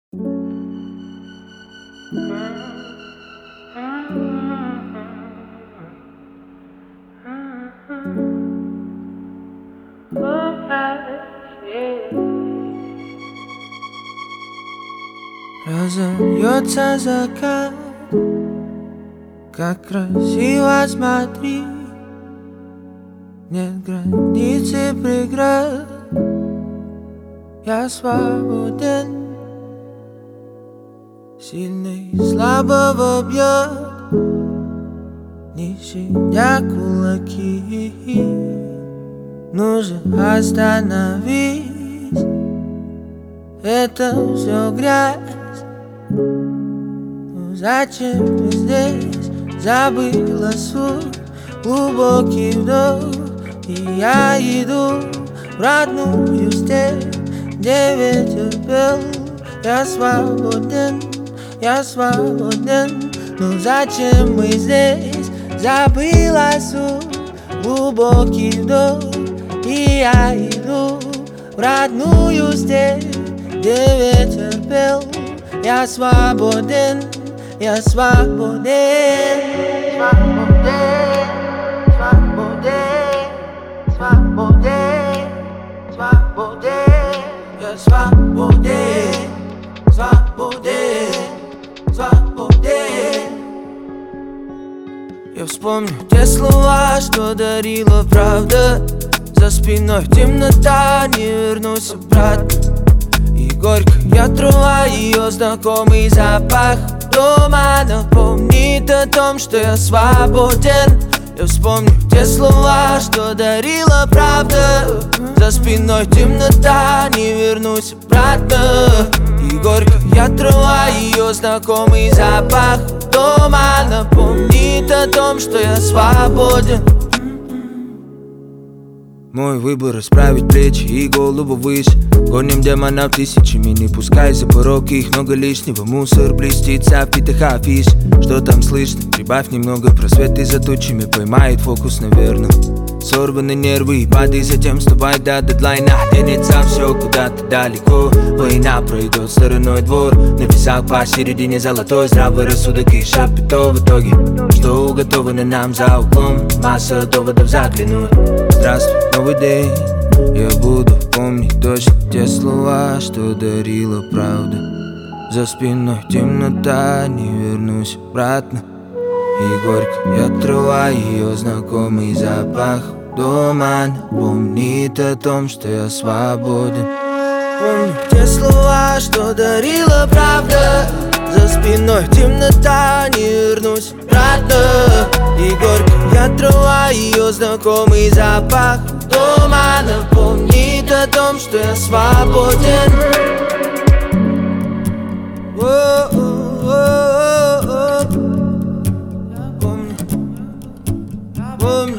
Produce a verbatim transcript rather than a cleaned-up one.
Разольется закат, как красиво, смотри. Нет границ и преград, я свободен. Сильный слабого бьет, не щадя кулаки. Нужно остановить, это все грязь. Ну зачем ты здесь? Забыла суть. Глубокий вдох, и я иду в родную степь, где ветер пел. Я свободен, я свободен. Ну зачем мы здесь? Забыла суть. Глубокий вдох, и я иду в родную степь, где ветер пел. Я свободен, я свободен. Свободен, свободен, свободен, свободен. Я свободен, свободен, свободен. Я вспомню те слова, что дарила правда. За спиной темнота, не вернусь обратно. И горькая трава, ее знакомый запах дома напомнит о том, что я свободен. Я вспомню те слова, что дарила правда. За спиной темнота, не вернусь обратно. И горькая трава, ее знакомый запах дома напомнит о том, что я свободен. Мой выбор расправить плечи и голову выше. Гоним демонов тысячами, не пускай за порог их много лишнего. Мусор блестит в впитых афиш. Что там слышно? Прибавь немного просветы за тучами, поймает фокус, наверное. Сорваны нервы и падай, затем вставай до дедлайна. Тянется все куда-то далеко. Война пройдет стороной двор. На весах посередине золотой здравый рассудок и шапито в итоге. Что уготовано нам за углом, масса доводов заглянуть. Здравствуй, новый день. Я буду помнить точно те слова, что дарила правда. За спиной темнота, не вернусь обратно. И горькая трава, ее знакомый запах дома напомнит о том, что я свободен. Помню те слова, что дарила правда. За спиной темнота, не вернусь обратно. И горькая трава, ее знакомый запах дома напомнит о том, что я свободен. Помню, помню.